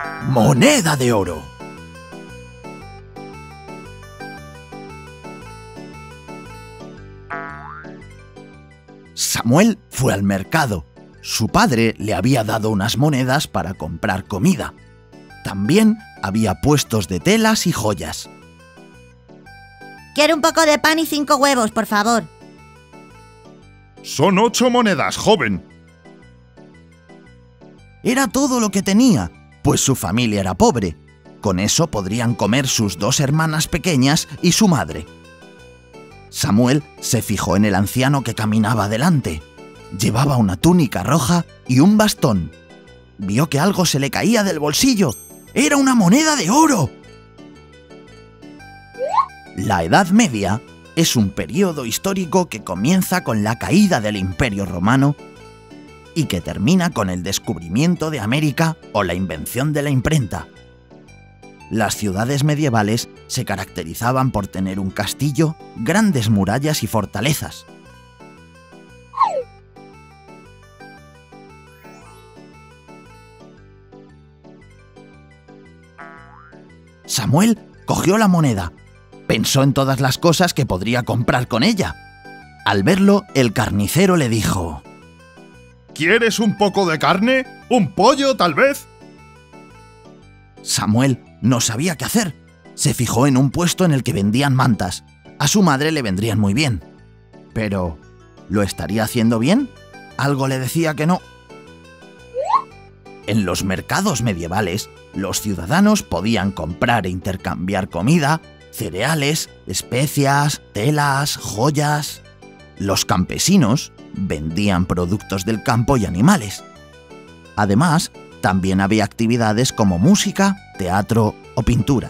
Moneda de oro. Samuel fue al mercado. Su padre le había dado unas monedas para comprar comida. También había puestos de telas y joyas. Quiero un poco de pan y 5 huevos, por favor. Son 8 monedas, joven. Era todo lo que tenía, pues su familia era pobre. Con eso podrían comer sus 2 hermanas pequeñas y su madre. Samuel se fijó en el anciano que caminaba delante. Llevaba una túnica roja y un bastón. Vio que algo se le caía del bolsillo. ¡Era una moneda de oro! La Edad Media es un periodo histórico que comienza con la caída del Imperio Romano y que termina con el descubrimiento de América o la invención de la imprenta. Las ciudades medievales se caracterizaban por tener un castillo, grandes murallas y fortalezas. Samuel cogió la moneda. Pensó en todas las cosas que podría comprar con ella. Al verlo, el carnicero le dijo: ¿Quieres un poco de carne? ¿Un pollo, tal vez? Samuel no sabía qué hacer. Se fijó en un puesto en el que vendían mantas. A su madre le vendrían muy bien. Pero, ¿lo estaría haciendo bien? Algo le decía que no. En los mercados medievales, los ciudadanos podían comprar e intercambiar comida, cereales, especias, telas, joyas. Los campesinos vendían productos del campo y animales. Además, también había actividades como música, teatro o pintura.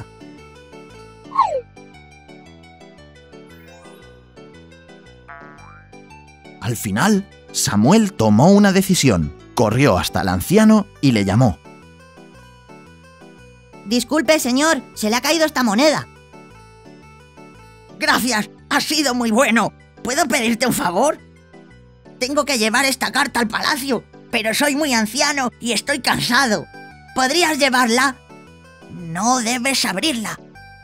Al final, Samuel tomó una decisión. Corrió hasta el anciano y le llamó. Disculpe, señor, se le ha caído esta moneda. Gracias, has sido muy bueno. ¿Puedo pedirte un favor? Tengo que llevar esta carta al palacio, pero soy muy anciano y estoy cansado. ¿Podrías llevarla? No debes abrirla.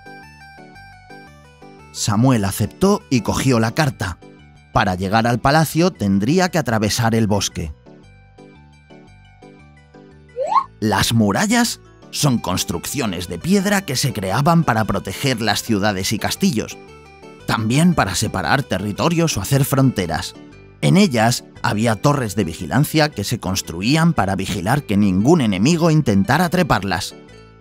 Samuel aceptó y cogió la carta. Para llegar al palacio tendría que atravesar el bosque. Las murallas son construcciones de piedra que se creaban para proteger las ciudades y castillos, también para separar territorios o hacer fronteras. En ellas había torres de vigilancia que se construían para vigilar que ningún enemigo intentara treparlas.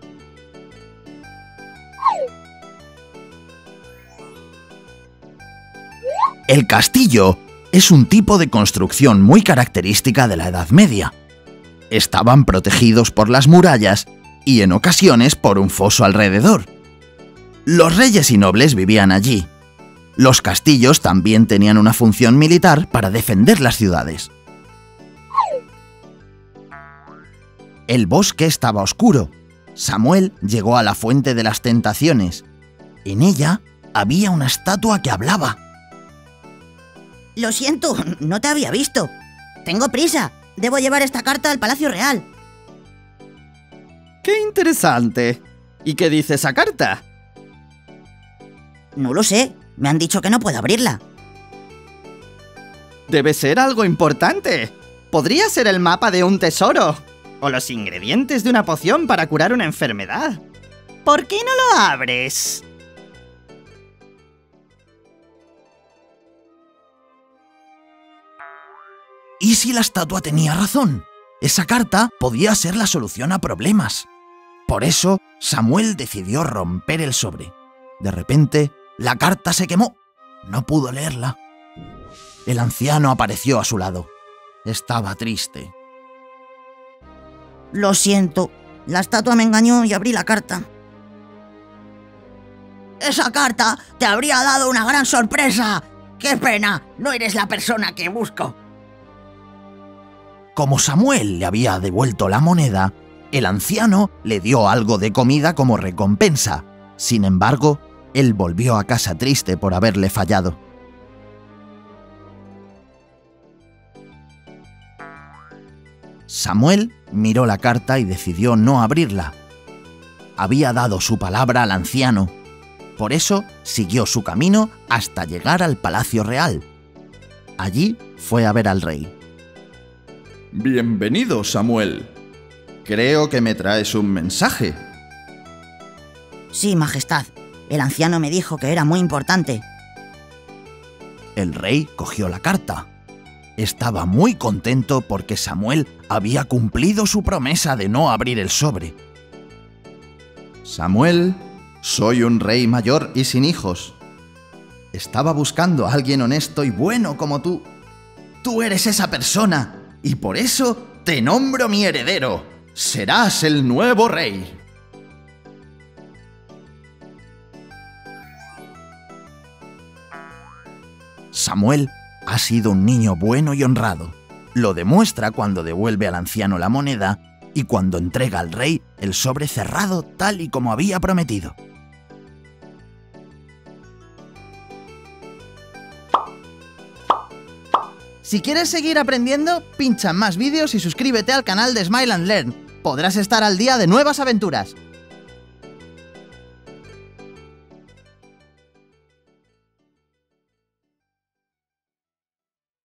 El castillo es un tipo de construcción muy característica de la Edad Media. Estaban protegidos por las murallas y en ocasiones por un foso alrededor. Los reyes y nobles vivían allí. Los castillos también tenían una función militar para defender las ciudades. El bosque estaba oscuro. Samuel llegó a la fuente de las tentaciones. En ella había una estatua que hablaba. Lo siento, no te había visto. Tengo prisa. Debo llevar esta carta al Palacio Real. ¡Qué interesante! ¿Y qué dice esa carta? No lo sé. Me han dicho que no puedo abrirla. Debe ser algo importante. Podría ser el mapa de un tesoro. O los ingredientes de una poción para curar una enfermedad. ¿Por qué no lo abres? ¿Y si la estatua tenía razón? Esa carta podía ser la solución a problemas. Por eso, Samuel decidió romper el sobre. De repente, la carta se quemó. No pudo leerla. El anciano apareció a su lado. Estaba triste. Lo siento. La estatua me engañó y abrí la carta. Esa carta te habría dado una gran sorpresa. ¡Qué pena! No eres la persona que busco. Como Samuel le había devuelto la moneda, el anciano le dio algo de comida como recompensa. Sin embargo, él volvió a casa triste por haberle fallado. Samuel miró la carta y decidió no abrirla. Había dado su palabra al anciano. Por eso siguió su camino hasta llegar al Palacio Real. Allí fue a ver al rey. Bienvenido, Samuel. Creo que me traes un mensaje. Sí, Majestad. El anciano me dijo que era muy importante. El rey cogió la carta. Estaba muy contento porque Samuel había cumplido su promesa de no abrir el sobre. Samuel, soy un rey mayor y sin hijos. Estaba buscando a alguien honesto y bueno como tú. Tú eres esa persona y por eso te nombro mi heredero. Serás el nuevo rey. Samuel ha sido un niño bueno y honrado. Lo demuestra cuando devuelve al anciano la moneda y cuando entrega al rey el sobre cerrado tal y como había prometido. Si quieres seguir aprendiendo, pincha en más vídeos y suscríbete al canal de Smile and Learn. Podrás estar al día de nuevas aventuras.